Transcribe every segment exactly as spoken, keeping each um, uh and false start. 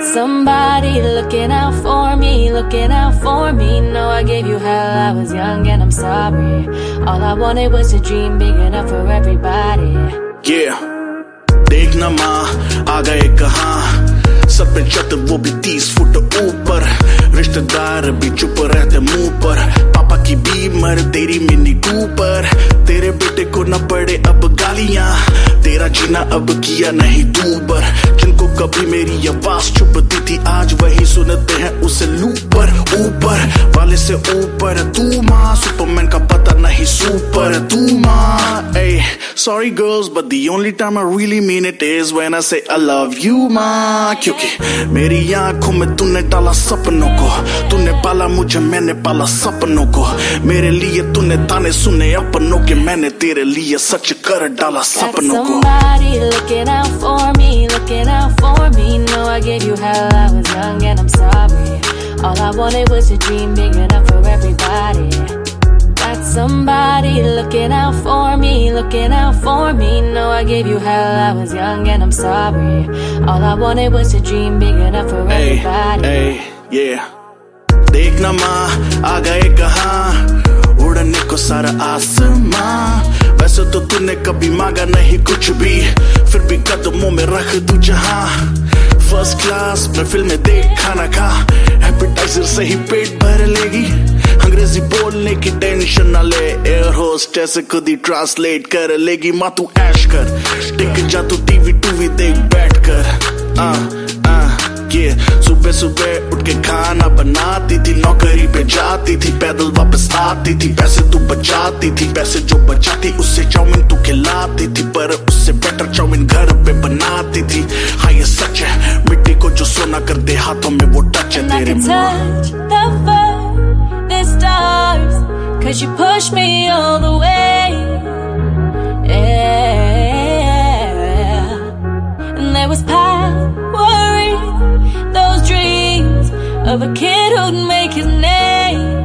Somebody looking out for me, looking out for me. No, I gave you hell, I was young and I'm sorry. All I wanted was a dream big enough for everybody. Yeah, देखना माँ आ गए कहाँ, sir पे छत वो भी तीस foot ऊपर, रिश्तेदार भी चुप रहते मुंह पर, पापा की बीमर तेरी मिनी कूपर, तेरे बेटे को न पड़े अब गालियां, तेरा जीना अब किया नहीं दूबर, जिनको कभी मेरी आवाज चुभती थी आज वही सुनते हैं उसे लूपर, ऊपर वाले से ऊपर तू माँ, सुपरमैन का पता नहीं सुपर तू माँ. Hey, sorry girls but the only time I really mean it is when I say I love you माँ, क्योंकि मेरी आंखों में तूने डाला सपनों को, तूने पाला मुझे मैंने पाला सपनों को, मेरे लिए तूने ताने सुने अपनों के, मैंने तेरे लिए सच कर डाला सपनों को. Somebody looking out for me, looking out for me. No, I gave you hell, I was young and I'm sorry. All I wanted was a dream big enough for everybody. Got somebody looking out for me, looking out for me. No, I gave you hell, I was young and I'm sorry. All I wanted was a dream big enough for everybody. Hey, hey, yeah. देखना माँ आ गए कहाँ, उड़ने को सारा आसमां, वैसे तो तूने कभी मांगा नहीं कुछ भी, फिर भी कदमों में रख दूं जहां, फर्स्ट क्लास में फिल्में देख खाना खा, एपेटाइजर से ही पेट भर लेगी, अंग्रेजी बोलने की टेंशन न ले, एयर होस्टेस खुद ही ट्रांसलेट कर लेगी, माँ तू ऐश कर, टिक जा तू टीवी टूवी देख बैठ कर, आ, आ, ये सुबह सुबह उठ के खाना बनाती थी, नौकरी पे जाती थी, पैदल वापस आती थी, पैसे तू बचाती थी, पैसे जो बचाती उससे चाउमीन तू खिलाती थी, पर उससे बेटर चाउमीन घर पे बनाती थी. हाँ ये सच है, मिट्टी को जो सोना कर दे हाथों में वो टच है तेरे मुँह. Cause you push me all the way, yeah. And there was power in those dreams of a kid who'd make his name,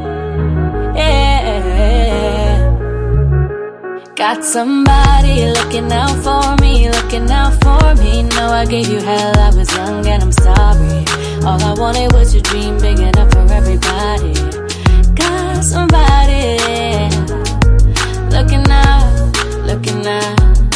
yeah. Got somebody looking out for me, looking out for me. No, I gave you hell, I was young and I'm sorry. All I wanted was a dream big enough for everybody. Got somebody looking out, looking out.